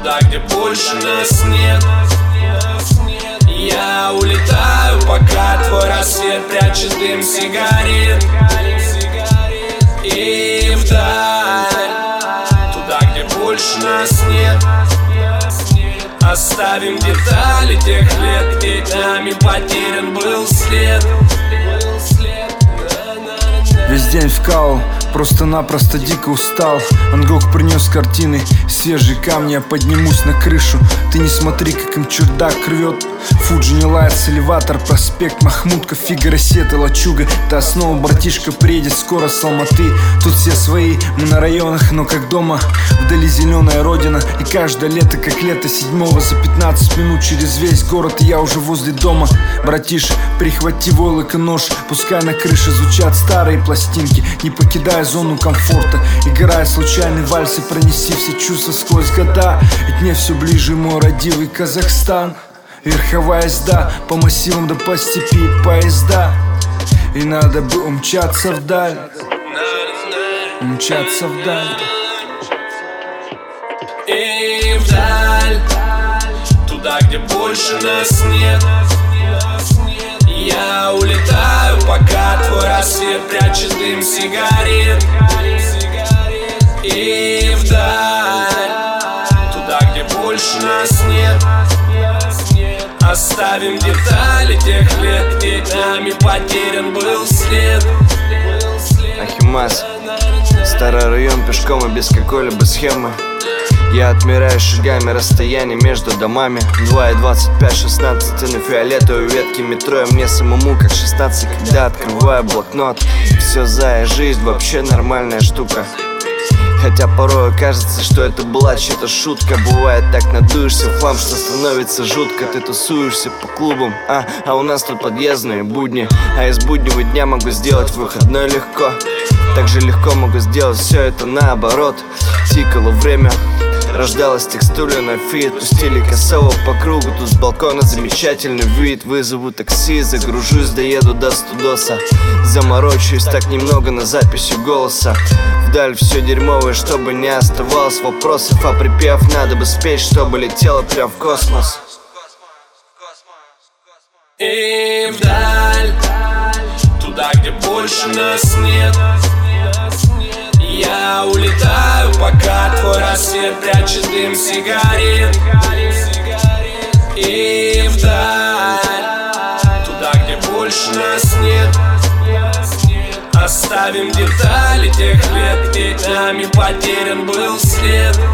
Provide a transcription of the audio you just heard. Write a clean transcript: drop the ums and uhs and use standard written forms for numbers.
туда, где больше нас нет. Я улетаю, пока твой рассвет прячет дым сигарет. И вдаль, туда, где больше нас нет. Оставим детали тех лет, ведь нами потерян был след. Весь день вкал, просто-напросто дико устал. Ван Гог принес картины, свежие камни. Я поднимусь на крышу, ты не смотри, как им чердак рвет. Фуджи не лается, элеватор, проспект Махмутка, Фигаро, Сета, Лачуга. Ты основа, братишка, приедет скоро с Алматы. Тут все свои, мы на районах, но как дома. Вдали зеленая родина, и каждое лето, как лето 7-го. За 15 минут через весь город, и я уже возле дома. Братиш, прихвати войлок и нож, пускай на крыше звучат старые пластинки. Не покидая зону комфорта, играя случайный вальс и пронеси все чувства сквозь года. Ведь мне все ближе мой родивый Казахстан. Верховая езда по массивам да по степи поезда. И надо бы умчаться вдаль, умчаться вдаль. И вдаль, туда, где больше нас нет. Я улетаю, пока твой рассвет прячет дым сигарет. И вдаль, туда, где больше нас нет. Оставим детали тех лет, ведь нами потерян был след. Ахимас, старый район, пешком и без какой-либо схемы. Я отмеряю шагами расстояние между домами. 2,25, 16 на фиолетовой ветке метро. И мне самому как 16, когда открываю блокнот. Все за жизнь вообще нормальная штука. Хотя порой кажется, что это была чья-то шутка. Бывает так, надуешься в хлам, что становится жутко. Ты тусуешься по клубам, а у нас тут подъездные будни. А из буднего дня могу сделать выходной легко. Так же легко могу сделать все это наоборот. Тикало время, рождалась текстуля на фит. Пустили косово по кругу, тут с балкона замечательный вид. Вызову такси, загружусь, доеду до Студоса. Заморочусь так немного на записи голоса. Вдаль все дерьмовое, чтобы не оставалось вопросов. А припев надо бы спеть, чтобы летело прям в космос. И вдаль, туда, где больше нас нет. Я улетаю, пока твой рассвет прячет дым сигарет. И вдаль, туда, где больше нас нет. Оставим детали тех лет, ведь нами потерян был след.